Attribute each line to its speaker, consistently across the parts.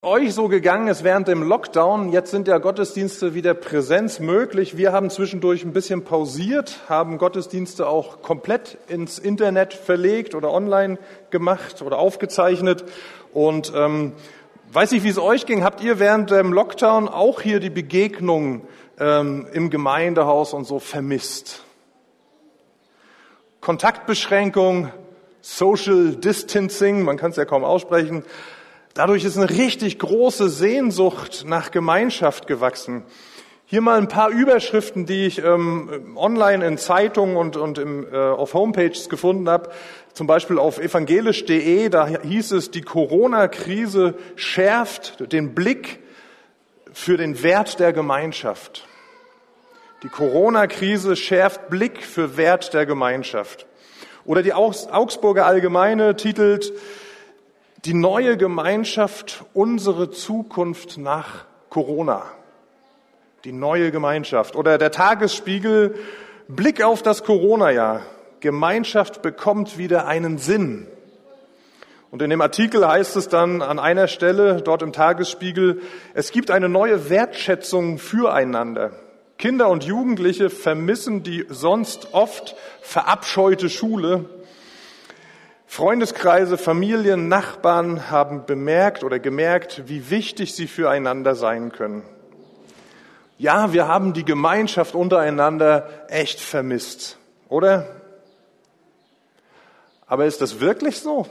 Speaker 1: Euch so gegangen ist während dem Lockdown. Jetzt sind ja Gottesdienste wieder Präsenz möglich. Wir haben zwischendurch ein bisschen pausiert, haben Gottesdienste auch komplett ins Internet verlegt oder online gemacht oder aufgezeichnet. Und weiß nicht, wie es euch ging. Habt ihr während dem Lockdown auch hier die Begegnung im Gemeindehaus und so vermisst? Kontaktbeschränkung, Social Distancing, man kann es ja kaum aussprechen. Dadurch ist eine richtig große Sehnsucht nach Gemeinschaft gewachsen. Hier mal ein paar Überschriften, die ich online in Zeitungen und auf Homepages gefunden habe. Zum Beispiel auf evangelisch.de, da hieß es, die Corona-Krise schärft den Blick für den Wert der Gemeinschaft. Die Corona-Krise schärft Blick für Wert der Gemeinschaft. Oder die Augsburger Allgemeine titelt, die neue Gemeinschaft, unsere Zukunft nach Corona. Die neue Gemeinschaft. Oder der Tagesspiegel, Blick auf das Corona-Jahr. Gemeinschaft bekommt wieder einen Sinn. Und in dem Artikel heißt es dann an einer Stelle, dort im Tagesspiegel, es gibt eine neue Wertschätzung füreinander. Kinder und Jugendliche vermissen die sonst oft verabscheute Schule. Freundeskreise, Familien, Nachbarn haben bemerkt oder gemerkt, wie wichtig sie füreinander sein können. Ja, wir haben die Gemeinschaft untereinander echt vermisst, oder? Aber ist das wirklich so?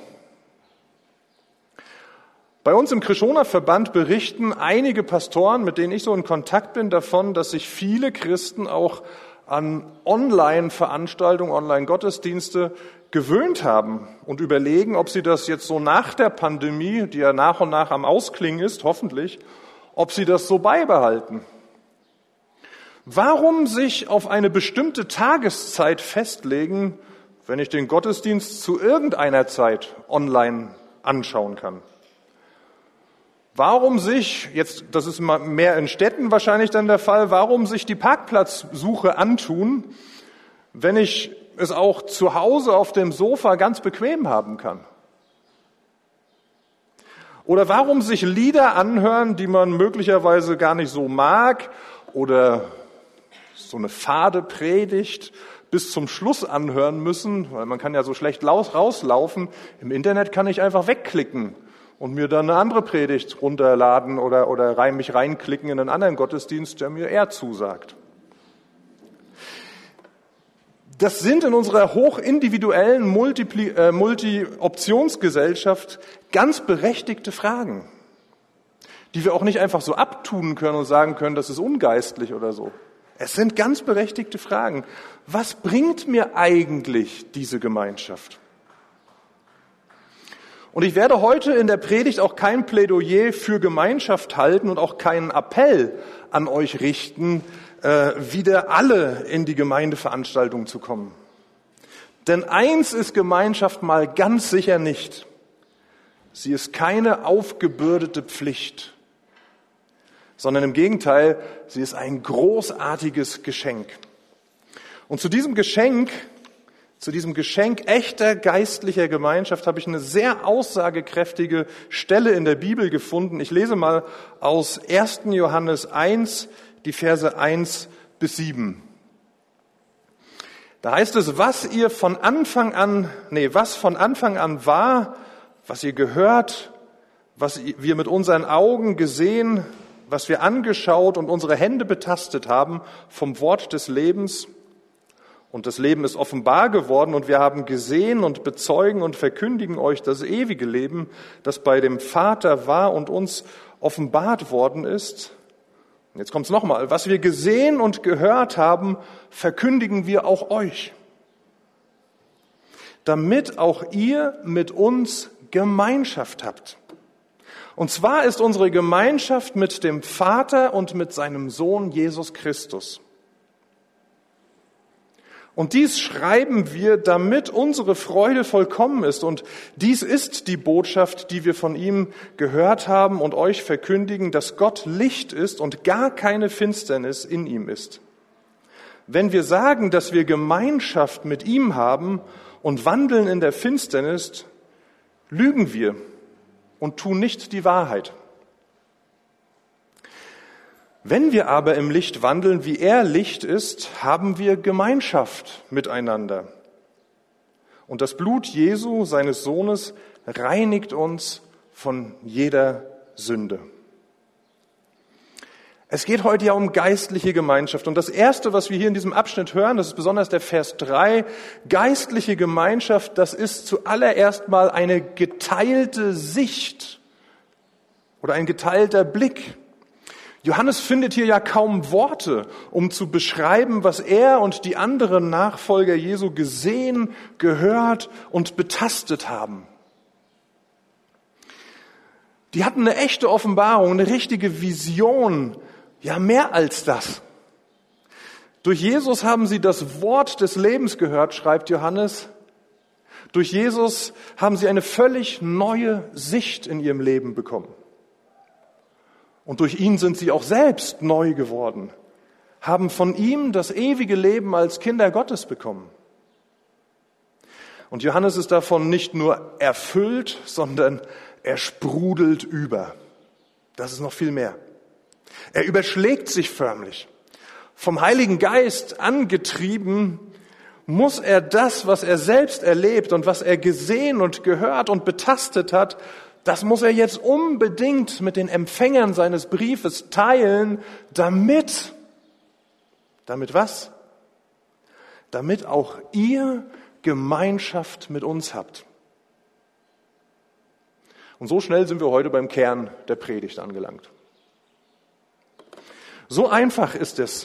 Speaker 1: Bei uns im Krischoner-Verband berichten einige Pastoren, mit denen ich so in Kontakt bin, davon, dass sich viele Christen auch an Online-Veranstaltungen, Online-Gottesdienste gewöhnt haben und überlegen, ob sie das jetzt so nach der Pandemie, die ja nach und nach am Ausklingen ist, hoffentlich, ob sie das so beibehalten. Warum sich auf eine bestimmte Tageszeit festlegen, wenn ich den Gottesdienst zu irgendeiner Zeit online anschauen kann? Warum sich, jetzt, das ist mehr in Städten wahrscheinlich dann der Fall, warum sich die Parkplatzsuche antun, wenn ich es auch zu Hause auf dem Sofa ganz bequem haben kann? Oder warum sich Lieder anhören, die man möglicherweise gar nicht so mag oder so eine fade Predigt bis zum Schluss anhören müssen, weil man kann ja so schlecht rauslaufen. Im Internet kann ich einfach wegklicken und mir dann eine andere Predigt runterladen oder mich reinklicken in einen anderen Gottesdienst, der mir eher zusagt. Das sind in unserer hochindividuellen Multi-Optionsgesellschaft ganz berechtigte Fragen, die wir auch nicht einfach so abtun können und sagen können, das ist ungeistlich oder so. Es sind ganz berechtigte Fragen. Was bringt mir eigentlich diese Gemeinschaft? Und ich werde heute in der Predigt auch kein Plädoyer für Gemeinschaft halten und auch keinen Appell an euch richten, wieder alle in die Gemeindeveranstaltung zu kommen. Denn eins ist Gemeinschaft mal ganz sicher nicht. Sie ist keine aufgebürdete Pflicht, sondern im Gegenteil, sie ist ein großartiges Geschenk. Und zu diesem Geschenk echter geistlicher Gemeinschaft habe ich eine sehr aussagekräftige Stelle in der Bibel gefunden. Ich lese mal aus 1. Johannes 1, die Verse 1 bis 7. Da heißt es, was von Anfang an war, was ihr gehört, was wir mit unseren Augen gesehen, was wir angeschaut und unsere Hände betastet haben vom Wort des Lebens. Und das Leben ist offenbar geworden und wir haben gesehen und bezeugen und verkündigen euch das ewige Leben, das bei dem Vater war und uns offenbart worden ist. Und jetzt kommt's nochmal. Was wir gesehen und gehört haben, verkündigen wir auch euch, damit auch ihr mit uns Gemeinschaft habt. Und zwar ist unsere Gemeinschaft mit dem Vater und mit seinem Sohn Jesus Christus. Und dies schreiben wir, damit unsere Freude vollkommen ist. Und dies ist die Botschaft, die wir von ihm gehört haben und euch verkündigen, dass Gott Licht ist und gar keine Finsternis in ihm ist. Wenn wir sagen, dass wir Gemeinschaft mit ihm haben und wandeln in der Finsternis, lügen wir und tun nicht die Wahrheit. Wenn wir aber im Licht wandeln, wie er Licht ist, haben wir Gemeinschaft miteinander. Und das Blut Jesu, seines Sohnes, reinigt uns von jeder Sünde. Es geht heute ja um geistliche Gemeinschaft. Und das Erste, was wir hier in diesem Abschnitt hören, das ist besonders der Vers 3, geistliche Gemeinschaft, das ist zuallererst mal eine geteilte Sicht oder ein geteilter Blick. Johannes findet hier ja kaum Worte, um zu beschreiben, was er und die anderen Nachfolger Jesu gesehen, gehört und betastet haben. Die hatten eine echte Offenbarung, eine richtige Vision, ja mehr als das. Durch Jesus haben sie das Wort des Lebens gehört, schreibt Johannes. Durch Jesus haben sie eine völlig neue Sicht in ihrem Leben bekommen. Und durch ihn sind sie auch selbst neu geworden, haben von ihm das ewige Leben als Kinder Gottes bekommen. Und Johannes ist davon nicht nur erfüllt, sondern er sprudelt über. Das ist noch viel mehr. Er überschlägt sich förmlich. Vom Heiligen Geist angetrieben, muss er das, was er selbst erlebt und was er gesehen und gehört und betastet hat, das muss er jetzt unbedingt mit den Empfängern seines Briefes teilen, damit was? Damit auch ihr Gemeinschaft mit uns habt. Und so schnell sind wir heute beim Kern der Predigt angelangt. So einfach ist es.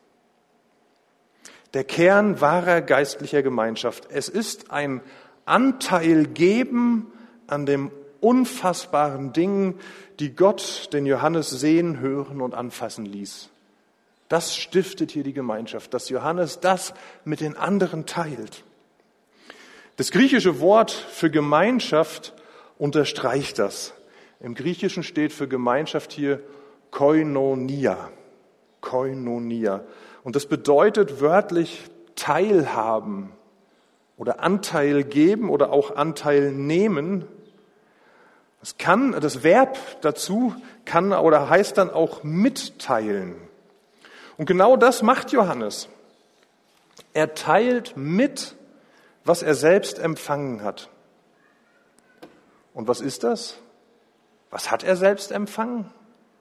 Speaker 1: Der Kern wahrer geistlicher Gemeinschaft. Es ist ein Anteil geben an dem unfassbaren Dingen, die Gott den Johannes sehen, hören und anfassen ließ. Das stiftet hier die Gemeinschaft, dass Johannes das mit den anderen teilt. Das griechische Wort für Gemeinschaft unterstreicht das. Im Griechischen steht für Gemeinschaft hier Koinonia. Koinonia. Und das bedeutet wörtlich teilhaben oder Anteil geben oder auch Anteil nehmen. Das Verb dazu kann oder heißt dann auch mitteilen. Und genau das macht Johannes. Er teilt mit, was er selbst empfangen hat. Und was ist das? Was hat er selbst empfangen?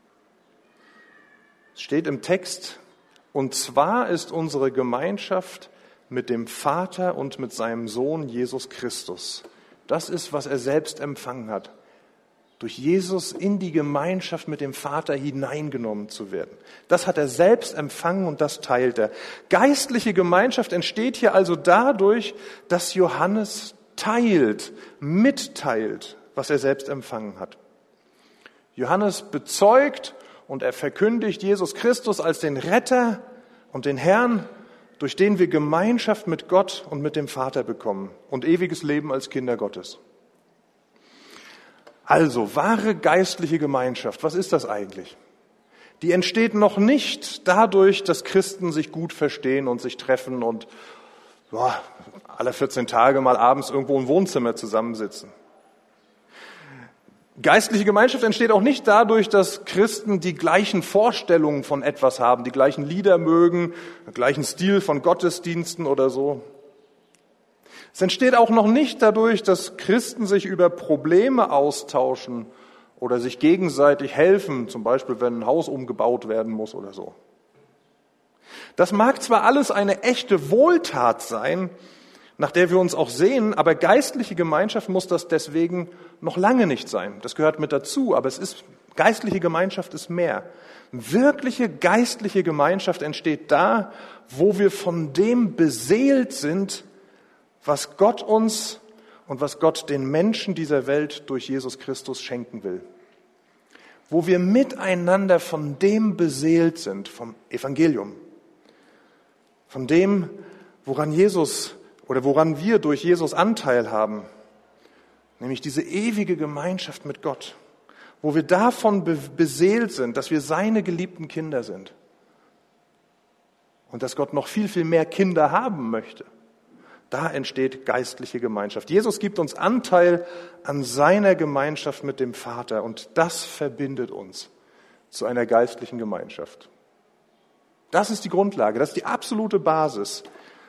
Speaker 1: Es steht im Text, und zwar ist unsere Gemeinschaft mit dem Vater und mit seinem Sohn Jesus Christus. Das ist, was er selbst empfangen hat. Durch Jesus in die Gemeinschaft mit dem Vater hineingenommen zu werden. Das hat er selbst empfangen und das teilt er. Geistliche Gemeinschaft entsteht hier also dadurch, dass Johannes teilt, mitteilt, was er selbst empfangen hat. Johannes bezeugt und er verkündigt Jesus Christus als den Retter und den Herrn, durch den wir Gemeinschaft mit Gott und mit dem Vater bekommen und ewiges Leben als Kinder Gottes. Also, wahre geistliche Gemeinschaft, was ist das eigentlich? Die entsteht noch nicht dadurch, dass Christen sich gut verstehen und sich treffen und alle 14 Tage mal abends irgendwo im Wohnzimmer zusammensitzen. Geistliche Gemeinschaft entsteht auch nicht dadurch, dass Christen die gleichen Vorstellungen von etwas haben, die gleichen Lieder mögen, den gleichen Stil von Gottesdiensten oder so. Es entsteht auch noch nicht dadurch, dass Christen sich über Probleme austauschen oder sich gegenseitig helfen, zum Beispiel wenn ein Haus umgebaut werden muss oder so. Das mag zwar alles eine echte Wohltat sein, nach der wir uns auch sehnen, aber geistliche Gemeinschaft muss das deswegen noch lange nicht sein. Das gehört mit dazu, aber geistliche Gemeinschaft ist mehr. Wirkliche geistliche Gemeinschaft entsteht da, wo wir von dem beseelt sind, was Gott uns und was Gott den Menschen dieser Welt durch Jesus Christus schenken will. Wo wir miteinander von dem beseelt sind, vom Evangelium. Von dem, woran wir durch Jesus Anteil haben. Nämlich diese ewige Gemeinschaft mit Gott. Wo wir davon beseelt sind, dass wir seine geliebten Kinder sind. Und dass Gott noch viel, viel mehr Kinder haben möchte. Da entsteht geistliche Gemeinschaft. Jesus gibt uns Anteil an seiner Gemeinschaft mit dem Vater und das verbindet uns. zu einer geistlichen Gemeinschaft. Das ist die Grundlage, das ist die absolute Basis.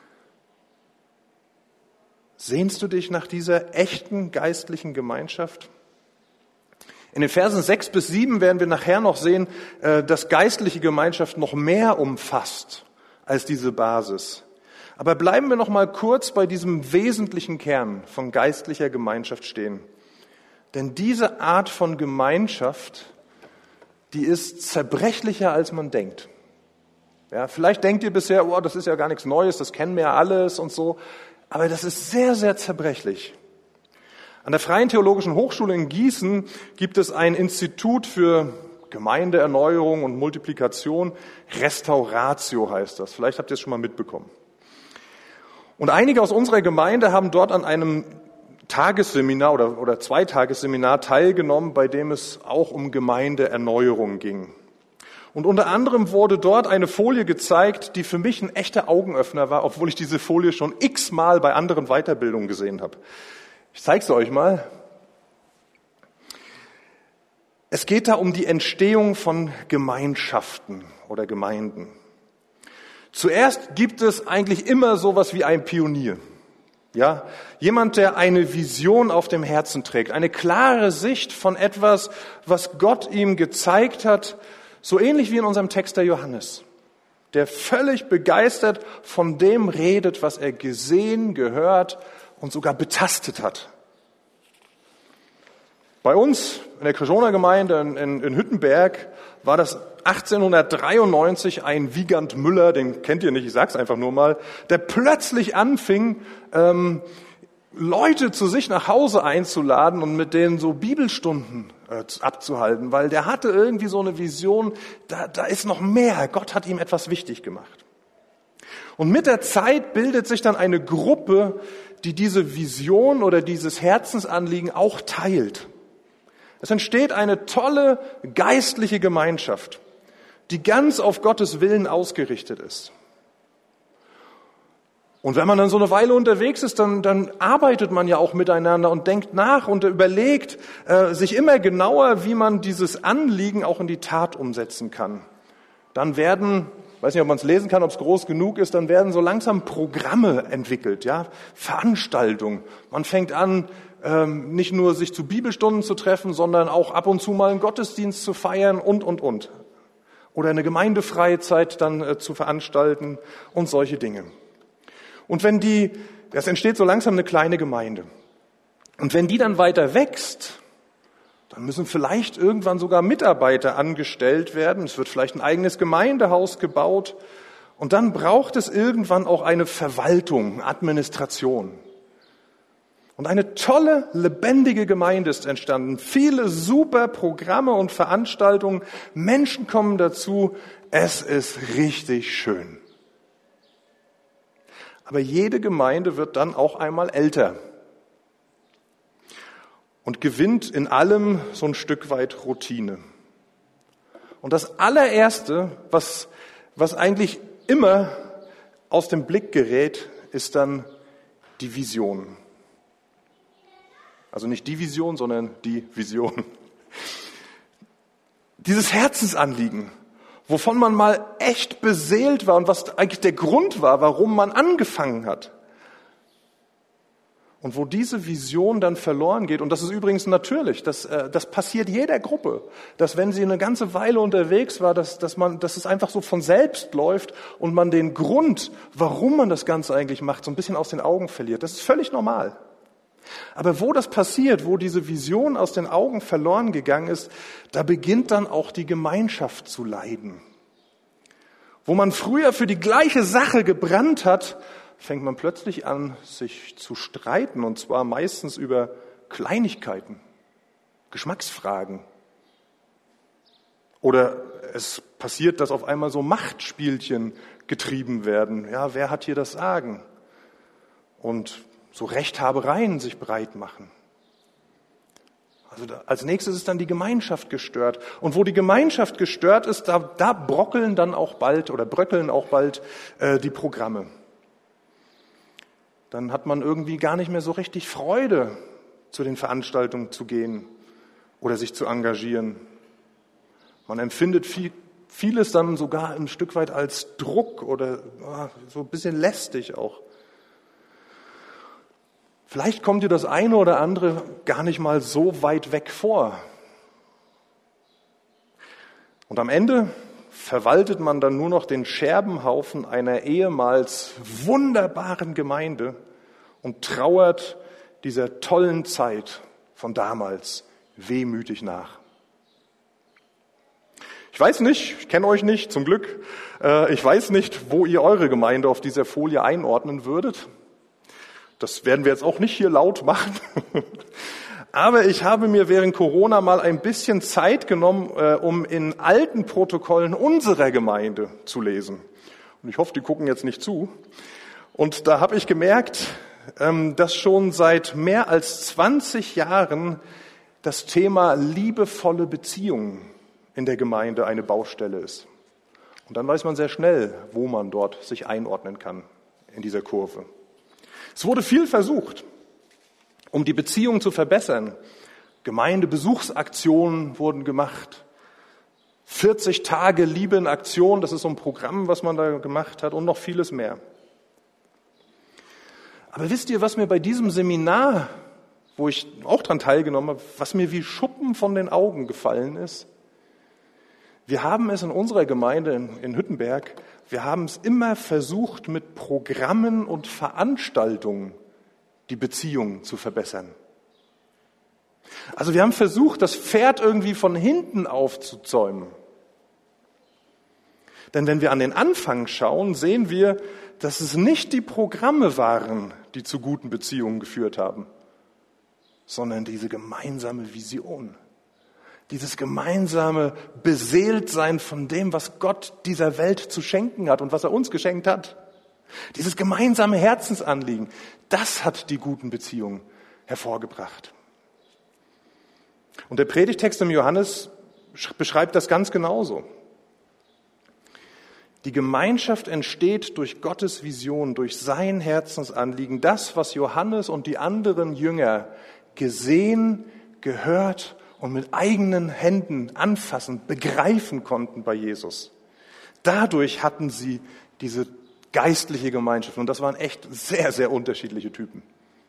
Speaker 1: Sehnst du dich nach dieser echten geistlichen Gemeinschaft? In den Versen 6 bis 7 werden wir nachher noch sehen, dass geistliche Gemeinschaft noch mehr umfasst als diese Basis. Aber bleiben wir noch mal kurz bei diesem wesentlichen Kern von geistlicher Gemeinschaft stehen. Denn diese Art von Gemeinschaft, die ist zerbrechlicher, als man denkt. Ja, vielleicht denkt ihr bisher, oh, das ist ja gar nichts Neues, das kennen wir ja alles und so. Aber das ist sehr, sehr zerbrechlich. An der Freien Theologischen Hochschule in Gießen gibt es ein Institut für Gemeindeerneuerung und Multiplikation. Restauratio heißt das. Vielleicht habt ihr es schon mal mitbekommen. Und einige aus unserer Gemeinde haben dort an einem Tagesseminar oder Zweitagesseminar teilgenommen, bei dem es auch um Gemeindeerneuerung ging. Und unter anderem wurde dort eine Folie gezeigt, die für mich ein echter Augenöffner war, obwohl ich diese Folie schon x-mal bei anderen Weiterbildungen gesehen habe. Ich zeige es euch mal. Es geht da um die Entstehung von Gemeinschaften oder Gemeinden. Zuerst gibt es eigentlich immer sowas wie ein Pionier. Ja, jemand, der eine Vision auf dem Herzen trägt, eine klare Sicht von etwas, was Gott ihm gezeigt hat, so ähnlich wie in unserem Text der Johannes, der völlig begeistert von dem redet, was er gesehen, gehört und sogar betastet hat. Bei uns in der Krishona-Gemeinde in Hüttenberg war das 1893 ein Wiegand Müller, den kennt ihr nicht, ich sag's einfach nur mal, der plötzlich anfing, Leute zu sich nach Hause einzuladen und mit denen so Bibelstunden abzuhalten, weil der hatte irgendwie so eine Vision, da ist noch mehr, Gott hat ihm etwas wichtig gemacht. Und mit der Zeit bildet sich dann eine Gruppe, die diese Vision oder dieses Herzensanliegen auch teilt. Es entsteht eine tolle geistliche Gemeinschaft, die ganz auf Gottes Willen ausgerichtet ist. Und wenn man dann so eine Weile unterwegs ist, dann arbeitet man ja auch miteinander und denkt nach und überlegt sich immer genauer, wie man dieses Anliegen auch in die Tat umsetzen kann. Dann werden, weiß nicht, ob man es lesen kann, ob es groß genug ist, dann werden so langsam Programme entwickelt, ja, Veranstaltungen. Man fängt an, nicht nur sich zu Bibelstunden zu treffen, sondern auch ab und zu mal einen Gottesdienst zu feiern und. Oder eine Gemeindefreizeit dann zu veranstalten und solche Dinge. Und das entsteht so langsam eine kleine Gemeinde. Und wenn die dann weiter wächst, dann müssen vielleicht irgendwann sogar Mitarbeiter angestellt werden. Es wird vielleicht ein eigenes Gemeindehaus gebaut. Und dann braucht es irgendwann auch eine Verwaltung, Administration. Und eine tolle, lebendige Gemeinde ist entstanden. Viele super Programme und Veranstaltungen. Menschen kommen dazu. Es ist richtig schön. Aber jede Gemeinde wird dann auch einmal älter und gewinnt in allem so ein Stück weit Routine. Und das allererste, was eigentlich immer aus dem Blick gerät, ist dann die Vision. Also nicht die Vision, sondern die Vision. Dieses Herzensanliegen, wovon man mal echt beseelt war und was eigentlich der Grund war, warum man angefangen hat. Und wo diese Vision dann verloren geht, und das ist übrigens natürlich, das passiert jeder Gruppe, dass wenn sie eine ganze Weile unterwegs war, dass es einfach so von selbst läuft und man den Grund, warum man das Ganze eigentlich macht, so ein bisschen aus den Augen verliert. Das ist völlig normal. Aber wo das passiert, wo diese Vision aus den Augen verloren gegangen ist, da beginnt dann auch die Gemeinschaft zu leiden. Wo man früher für die gleiche Sache gebrannt hat, fängt man plötzlich an, sich zu streiten, und zwar meistens über Kleinigkeiten, Geschmacksfragen. Oder es passiert, dass auf einmal so Machtspielchen getrieben werden. Ja, wer hat hier das Sagen? Und so Rechthabereien sich breit machen. Also als nächstes ist dann die Gemeinschaft gestört. Und wo die Gemeinschaft gestört ist, da bröckeln auch bald die Programme. Dann hat man irgendwie gar nicht mehr so richtig Freude, zu den Veranstaltungen zu gehen oder sich zu engagieren. Man empfindet vieles dann sogar ein Stück weit als Druck oder so ein bisschen lästig auch. Vielleicht kommt dir das eine oder andere gar nicht mal so weit weg vor. Und am Ende verwaltet man dann nur noch den Scherbenhaufen einer ehemals wunderbaren Gemeinde und trauert dieser tollen Zeit von damals wehmütig nach. Ich weiß nicht, ich kenne euch nicht, zum Glück. Ich weiß nicht, wo ihr eure Gemeinde auf dieser Folie einordnen würdet. Das werden wir jetzt auch nicht hier laut machen. Aber ich habe mir während Corona mal ein bisschen Zeit genommen, um in alten Protokollen unserer Gemeinde zu lesen. Und ich hoffe, die gucken jetzt nicht zu. Und da habe ich gemerkt, dass schon seit mehr als 20 Jahren das Thema liebevolle Beziehungen in der Gemeinde eine Baustelle ist. Und dann weiß man sehr schnell, wo man dort sich einordnen kann in dieser Kurve. Es wurde viel versucht, um die Beziehung zu verbessern. Gemeindebesuchsaktionen wurden gemacht. 40 Tage Liebe in Aktion, das ist so ein Programm, was man da gemacht hat und noch vieles mehr. Aber wisst ihr, was mir bei diesem Seminar, wo ich auch dran teilgenommen habe, was mir wie Schuppen von den Augen gefallen ist? Wir haben es in unserer Gemeinde in Hüttenberg, wir haben es immer versucht, mit Programmen und Veranstaltungen die Beziehung zu verbessern. Also wir haben versucht, das Pferd irgendwie von hinten aufzuzäumen. Denn wenn wir an den Anfang schauen, sehen wir, dass es nicht die Programme waren, die zu guten Beziehungen geführt haben, sondern diese gemeinsame Vision. Dieses gemeinsame Beseeltsein von dem, was Gott dieser Welt zu schenken hat und was er uns geschenkt hat. Dieses gemeinsame Herzensanliegen, das hat die guten Beziehungen hervorgebracht. Und der Predigtext im Johannes beschreibt das ganz genauso. Die Gemeinschaft entsteht durch Gottes Vision, durch sein Herzensanliegen, das, was Johannes und die anderen Jünger gesehen, gehört und mit eigenen Händen anfassen, begreifen konnten bei Jesus. Dadurch hatten sie diese geistliche Gemeinschaft. Und das waren echt sehr, sehr unterschiedliche Typen.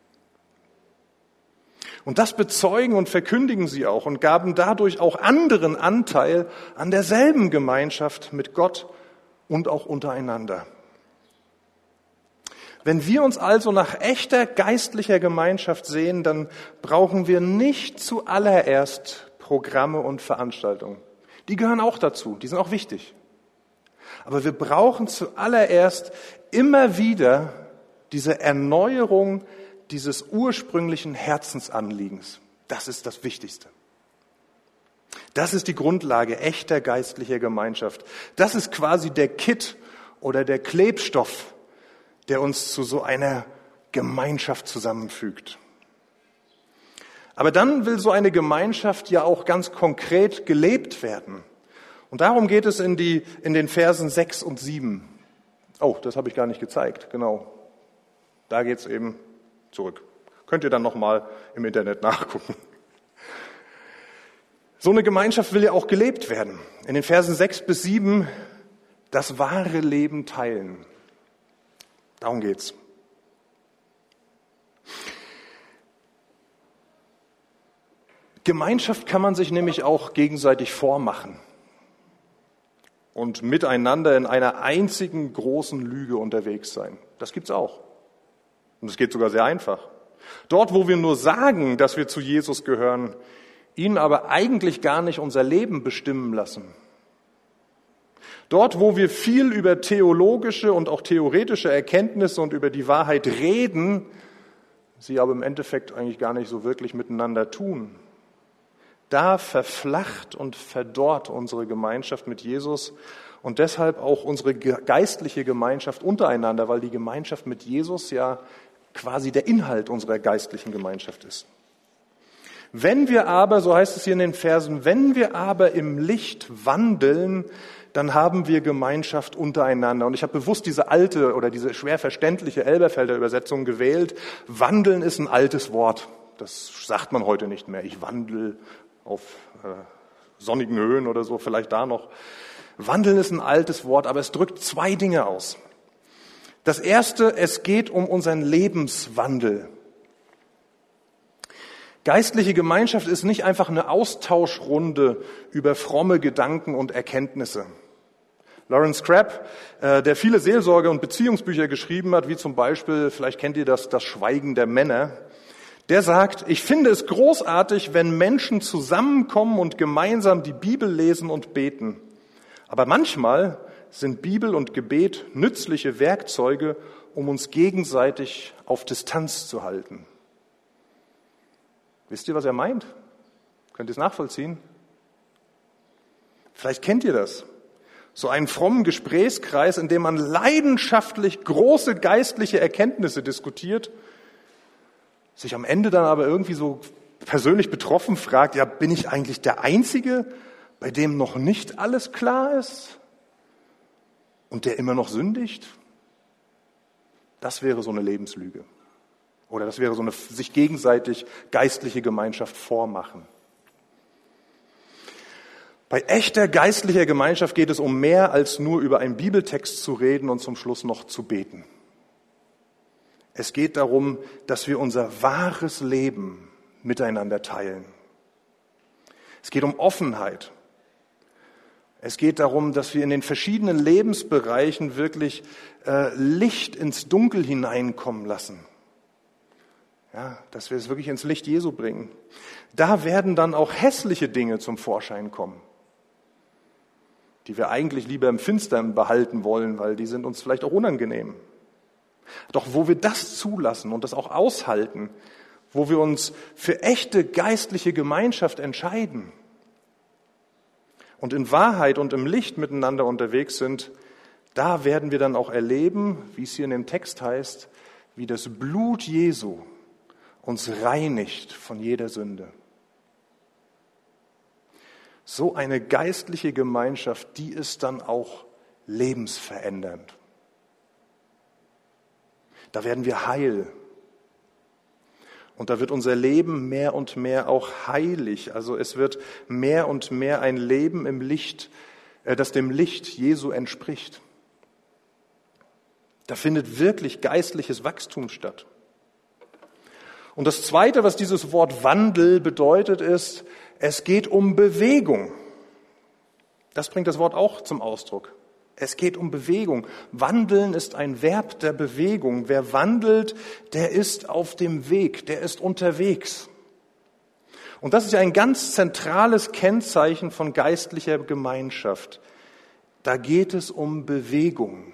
Speaker 1: Und das bezeugen und verkündigen sie auch und gaben dadurch auch anderen Anteil an derselben Gemeinschaft mit Gott und auch untereinander. Wenn wir uns also nach echter geistlicher Gemeinschaft sehen, dann brauchen wir nicht zuallererst Programme und Veranstaltungen. Die gehören auch dazu, die sind auch wichtig. Aber wir brauchen zuallererst immer wieder diese Erneuerung dieses ursprünglichen Herzensanliegens. Das ist das Wichtigste. Das ist die Grundlage echter geistlicher Gemeinschaft. Das ist quasi der Kitt oder der Klebstoff, der uns zu so einer Gemeinschaft zusammenfügt. Aber dann will so eine Gemeinschaft ja auch ganz konkret gelebt werden. Und darum geht es in den Versen 6 und 7. Oh, das habe ich gar nicht gezeigt, genau. Da geht's eben zurück. Könnt ihr dann nochmal im Internet nachgucken. So eine Gemeinschaft will ja auch gelebt werden. In den Versen 6 bis 7 das wahre Leben teilen. Darum geht's. Gemeinschaft kann man sich nämlich auch gegenseitig vormachen und miteinander in einer einzigen großen Lüge unterwegs sein. Das gibt's auch. Und es geht sogar sehr einfach. Dort, wo wir nur sagen, dass wir zu Jesus gehören, ihn aber eigentlich gar nicht unser Leben bestimmen lassen. Dort, wo wir viel über theologische und auch theoretische Erkenntnisse und über die Wahrheit reden, sie aber im Endeffekt eigentlich gar nicht so wirklich miteinander tun. Da verflacht und verdorrt unsere Gemeinschaft mit Jesus und deshalb auch unsere geistliche Gemeinschaft untereinander, weil die Gemeinschaft mit Jesus ja quasi der Inhalt unserer geistlichen Gemeinschaft ist. Wenn wir aber, so heißt es hier in den Versen, wenn wir aber im Licht wandeln, dann haben wir Gemeinschaft untereinander. Und ich habe bewusst diese alte oder diese schwer verständliche Elberfelder Übersetzung gewählt. Wandeln ist ein altes Wort. Das sagt man heute nicht mehr. Ich wandle auf sonnigen Höhen oder so, vielleicht da noch. Wandeln ist ein altes Wort, aber es drückt zwei Dinge aus. Das erste, es geht um unseren Lebenswandel. Geistliche Gemeinschaft ist nicht einfach eine Austauschrunde über fromme Gedanken und Erkenntnisse. Lawrence Crabb, der viele Seelsorge- und Beziehungsbücher geschrieben hat, wie zum Beispiel, vielleicht kennt ihr das Schweigen der Männer, der sagt, ich finde es großartig, wenn Menschen zusammenkommen und gemeinsam die Bibel lesen und beten. Aber manchmal sind Bibel und Gebet nützliche Werkzeuge, um uns gegenseitig auf Distanz zu halten. Wisst ihr, was er meint? Könnt ihr es nachvollziehen? Vielleicht kennt ihr das. So einen frommen Gesprächskreis, in dem man leidenschaftlich große geistliche Erkenntnisse diskutiert, sich am Ende dann aber irgendwie so persönlich betroffen fragt, ja, bin ich eigentlich der Einzige, bei dem noch nicht alles klar ist und der immer noch sündigt? Das wäre so eine Lebenslüge. Oder das wäre so eine sich gegenseitig geistliche Gemeinschaft vormachen. Bei echter geistlicher Gemeinschaft geht es um mehr als nur über einen Bibeltext zu reden und zum Schluss noch zu beten. Es geht darum, dass wir unser wahres Leben miteinander teilen. Es geht um Offenheit. Es geht darum, dass wir in den verschiedenen Lebensbereichen wirklich Licht ins Dunkel hineinkommen lassen. Ja, dass wir es wirklich ins Licht Jesu bringen. Da werden dann auch hässliche Dinge zum Vorschein kommen, die wir eigentlich lieber im Finstern behalten wollen, weil die sind uns vielleicht auch unangenehm. Doch wo wir das zulassen und das auch aushalten, wo wir uns für echte geistliche Gemeinschaft entscheiden und in Wahrheit und im Licht miteinander unterwegs sind, da werden wir dann auch erleben, wie es hier in dem Text heißt, wie das Blut Jesu uns reinigt von jeder Sünde. So eine geistliche Gemeinschaft, die ist dann auch lebensverändernd. Da werden wir heil. Und da wird unser Leben mehr und mehr auch heilig. Also es wird mehr und mehr ein Leben im Licht, das dem Licht Jesu entspricht. Da findet wirklich geistliches Wachstum statt. Und das Zweite, was dieses Wort Wandel bedeutet, ist, es geht um Bewegung. Das bringt das Wort auch zum Ausdruck. Es geht um Bewegung. Wandeln ist ein Verb der Bewegung. Wer wandelt, der ist auf dem Weg, der ist unterwegs. Und das ist ja ein ganz zentrales Kennzeichen von geistlicher Gemeinschaft. Da geht es um Bewegung.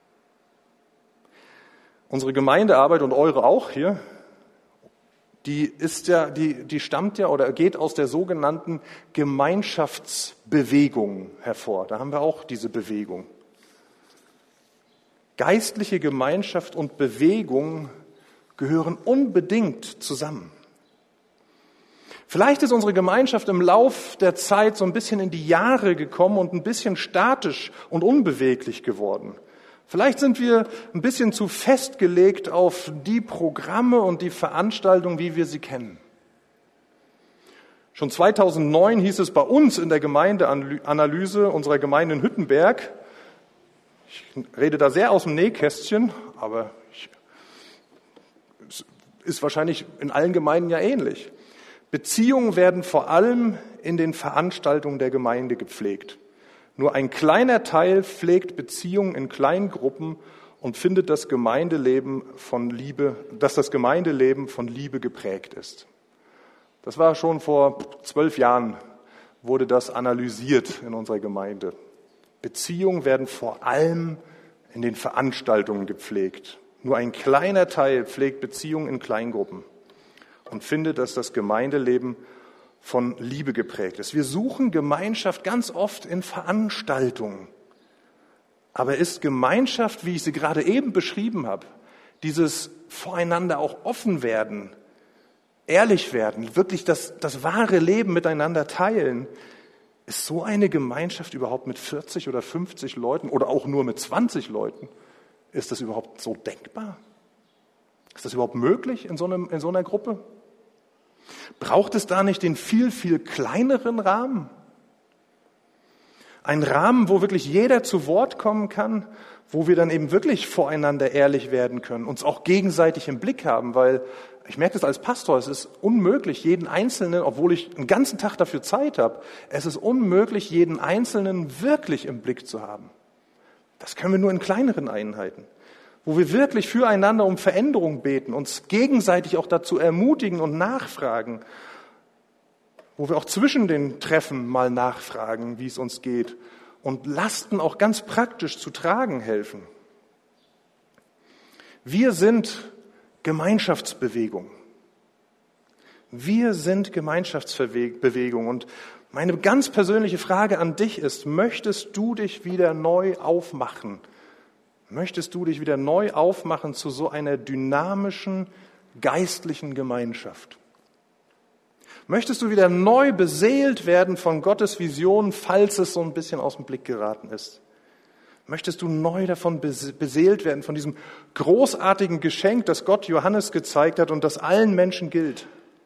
Speaker 1: Unsere Gemeindearbeit und eure auch hier, die stammt ja oder geht aus der sogenannten Gemeinschaftsbewegung hervor. Da haben wir auch diese Bewegung. Geistliche Gemeinschaft und Bewegung gehören unbedingt zusammen. Vielleicht ist unsere Gemeinschaft im Lauf der Zeit so ein bisschen in die Jahre gekommen und ein bisschen statisch und unbeweglich geworden. Vielleicht sind wir ein bisschen zu festgelegt auf die Programme und die Veranstaltungen, wie wir sie kennen. Schon 2009 hieß es bei uns in der Gemeindeanalyse unserer Gemeinde in Hüttenberg, ich rede da sehr aus dem Nähkästchen, aber es ist wahrscheinlich in allen Gemeinden ja ähnlich. Beziehungen werden vor allem in den Veranstaltungen der Gemeinde gepflegt. Nur ein kleiner Teil pflegt Beziehungen in Kleingruppen und findet dass das Gemeindeleben von Liebe geprägt ist. Das war schon vor 12 Jahren, wurde das analysiert in unserer Gemeinde. Beziehungen werden vor allem in den Veranstaltungen gepflegt. Nur ein kleiner Teil pflegt Beziehungen in Kleingruppen und findet, dass das Gemeindeleben von Liebe geprägt ist. Wir suchen Gemeinschaft ganz oft in Veranstaltungen. Aber ist Gemeinschaft, wie ich sie gerade eben beschrieben habe, dieses voreinander auch offen werden, ehrlich werden, wirklich das wahre Leben miteinander teilen, ist so eine Gemeinschaft überhaupt mit 40 oder 50 Leuten oder auch nur mit 20 Leuten, ist das überhaupt so denkbar? Ist das überhaupt möglich in so einer Gruppe? Braucht es da nicht den viel, viel kleineren Rahmen? Ein Rahmen, wo wirklich jeder zu Wort kommen kann, wo wir dann eben wirklich voreinander ehrlich werden können, uns auch gegenseitig im Blick haben, weil ich merke das als Pastor, es ist unmöglich, jeden Einzelnen, obwohl ich einen ganzen Tag dafür Zeit habe, es ist unmöglich, jeden Einzelnen wirklich im Blick zu haben. Das können wir nur in kleineren Einheiten, wo wir wirklich füreinander um Veränderung beten, uns gegenseitig auch dazu ermutigen und nachfragen, wo wir auch zwischen den Treffen mal nachfragen, wie es uns geht und Lasten auch ganz praktisch zu tragen helfen. Wir sind Gemeinschaftsbewegung. Wir sind Gemeinschaftsbewegung. Und meine ganz persönliche Frage an dich ist, möchtest du dich wieder neu aufmachen? Möchtest du dich wieder neu aufmachen zu so einer dynamischen, geistlichen Gemeinschaft? Möchtest du wieder neu beseelt werden von Gottes Vision, falls es so ein bisschen aus dem Blick geraten ist? Möchtest du neu davon beseelt werden, von diesem großartigen Geschenk, das Gott Johannes gezeigt hat und das allen Menschen gilt?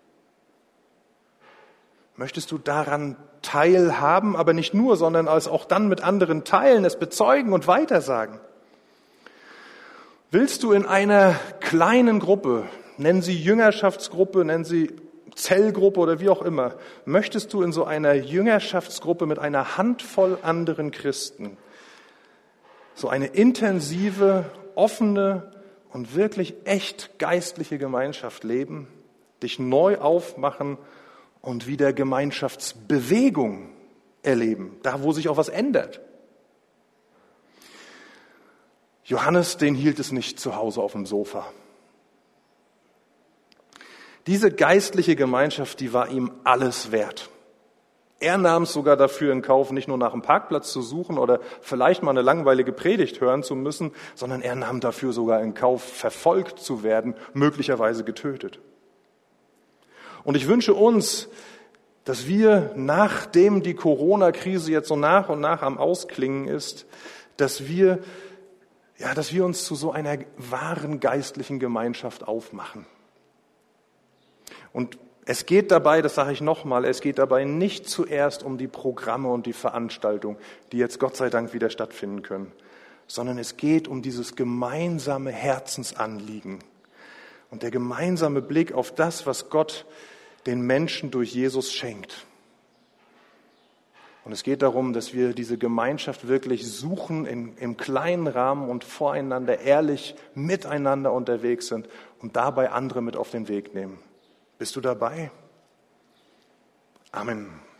Speaker 1: Möchtest du daran teilhaben, aber nicht nur, sondern als auch dann mit anderen teilen, es bezeugen und weitersagen? Willst du in einer kleinen Gruppe, nennen sie Jüngerschaftsgruppe, nennen sie Zellgruppe oder wie auch immer, möchtest du in so einer Jüngerschaftsgruppe mit einer Handvoll anderen Christen so eine intensive, offene und wirklich echt geistliche Gemeinschaft leben, dich neu aufmachen und wieder Gemeinschaftsbewegung erleben, da wo sich auch was ändert? Johannes, den hielt es nicht zu Hause auf dem Sofa. Diese geistliche Gemeinschaft, die war ihm alles wert. Er nahm es sogar dafür in Kauf, nicht nur nach einem Parkplatz zu suchen oder vielleicht mal eine langweilige Predigt hören zu müssen, sondern er nahm dafür sogar in Kauf, verfolgt zu werden, möglicherweise getötet. Und ich wünsche uns, dass wir, nachdem die Corona-Krise jetzt so nach und nach am Ausklingen ist, dass wir uns zu so einer wahren geistlichen Gemeinschaft aufmachen. Und es geht dabei, das sage ich nochmal, es geht dabei nicht zuerst um die Programme und die Veranstaltungen, die jetzt Gott sei Dank wieder stattfinden können, sondern es geht um dieses gemeinsame Herzensanliegen und der gemeinsame Blick auf das, was Gott den Menschen durch Jesus schenkt. Und es geht darum, dass wir diese Gemeinschaft wirklich suchen im kleinen Rahmen und voreinander ehrlich miteinander unterwegs sind und dabei andere mit auf den Weg nehmen. Bist du dabei? Amen.